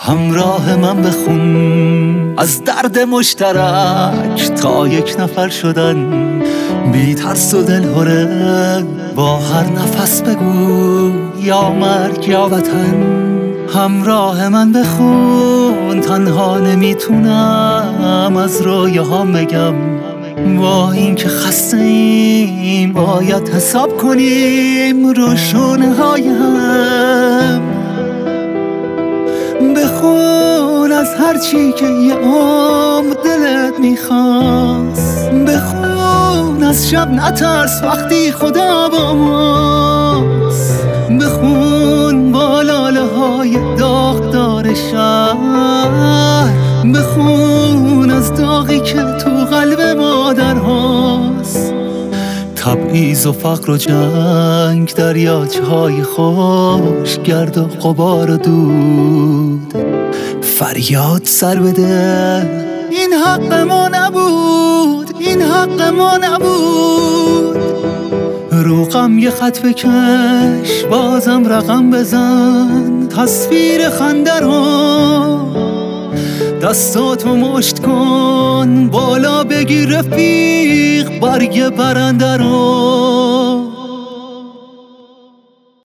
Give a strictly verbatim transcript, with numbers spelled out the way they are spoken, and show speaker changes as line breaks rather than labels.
همراه من بخون از درد مشترک تا یک نفر شدن، بی ترس و دلهره با هر نفس بگو یا مرگ یا وطن. همراه من بخون تنها نمیتونم از رویاهام بگم، با این که خسته ایم باید حساب کنیم رو شونه های هم. بخون از هر چی که یه عمر دلت میخواست، بخون از شب نترس وقتی خدا با ماست، بخون با لاله های داغدار شهر، بخون از داغی که تو قلب مادر هاست. تبعیض و فقر و جنگ، دریاچه های خوش، گرد و غبار و دود، فریاد سر بده این حق ما نبود، این حق ما نبود. رو غم یه خط بکش بازم رقم بزن، تصویر خنده رو دستاتو مشت کن، بالا بگیر رفیق برگ برنده رو.